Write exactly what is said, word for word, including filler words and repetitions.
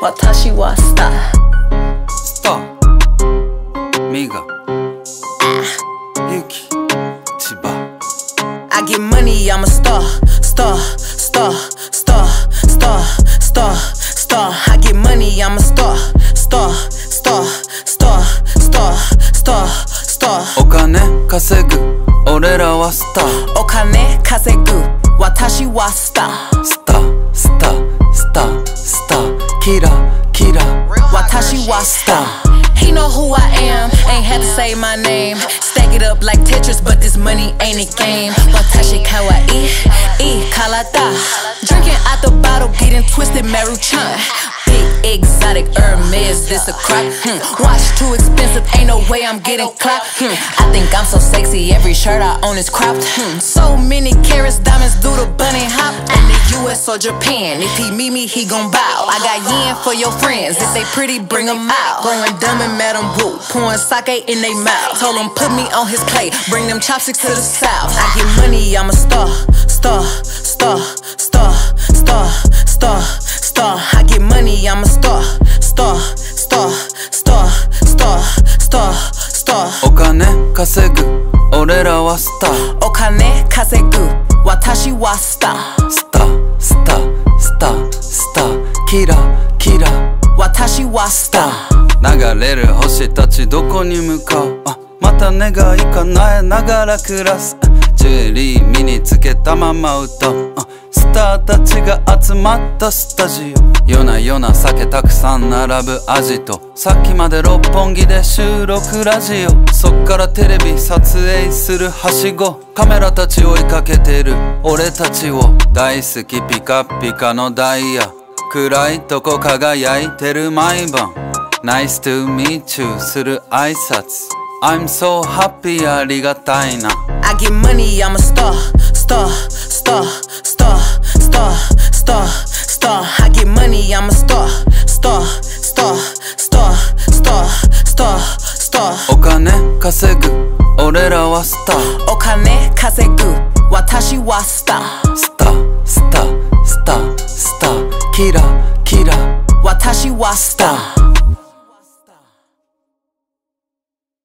私はスタースターミガユキ千葉 I get money, I'm a star, star, star, star, star, star, star. I get money, I'm a star, star, star, star, star, star, star. お金稼ぐ俺らはスターお金稼ぐ私はスタースタースタースタースターキラキラ私はスターHe know who I am, ain't had to say my name. Stack it up like Tetris, but this money ain't a game. Watashi kawaii, e karada. Drinking out the bottle, getting twisted, Maruchan. Big exotic Hermes, this a crack. Hmm. Watch too expensive, ain't no way I'm getting clapped. Hmm. I think I'm so sexy, every shirt I own is cropped. Hmm. So many carats, diamonds do the bunny hop. In the U S or Japan, if he meet me, he gon' bow. I got yen for your friends, if they pretty, bring them out. Growing dumb and Madam Wu, pouring sake in they mouth. Told him put me on his plate, bring them chopsticks to the south. I get money, I'm a star, star, star, star, star, star, star. I get money, I'm a star, star, star, star, star, star, star. お金稼ぐ俺らはスターお金稼ぐ私はスタースタースタースタースターキラキラ私はスター流れる星たちどこに向かうあまた願い叶えながら暮らすジュエリー身につけたまま歌うスターたちが集まったスタジオ夜な夜な酒たくさん並ぶアジトさっきまで六本木で収録ラジオそっからテレビ撮影するはしごカメラたち追いかけてる俺たちを大好きピカピカのダイヤ暗いとこ輝いてる毎晩 Nice to meet you する挨拶 I'm so happy ありがたいな I get money, I'm a star, star, star, star, star, star, star. I get money, I'm a star, star, star, star, star, star, star. お金稼ぐ俺らはスターお金稼ぐ私はスタースタースタースタースターキラキラ私はスター